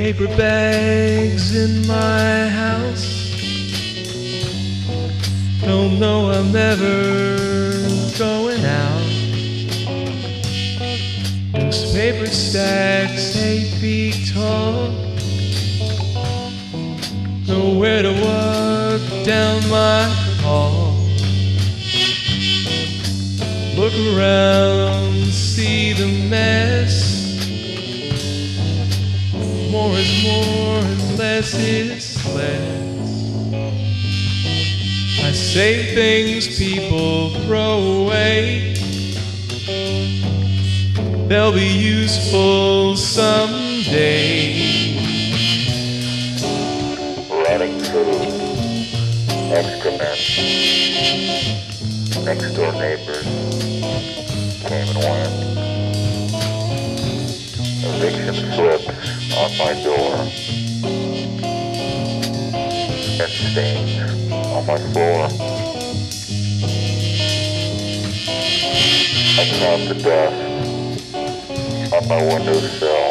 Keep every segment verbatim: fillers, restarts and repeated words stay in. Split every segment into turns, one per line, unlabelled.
Paper bags in my house. Don't know I'm never going out. Newspaper stacks eight feet tall. Nowhere to walk down my hall. Look around, see the mess. More is more and less is less. I say things people throw away. They'll be useful someday.
Running through excrement. Next door neighbors came and went. Eviction slips on my door. And stains on my floor. I count the dust on my windowsill.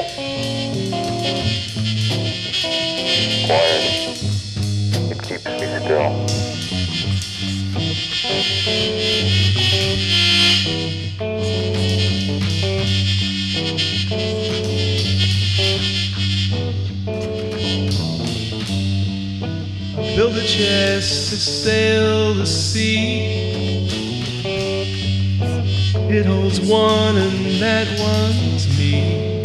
Quiet. It keeps me still.
Build a chest to sail the sea. It holds one and that one's me.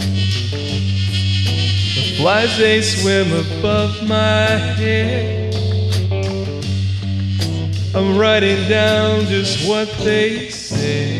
The flies, they swim above my head. I'm writing down just what they said.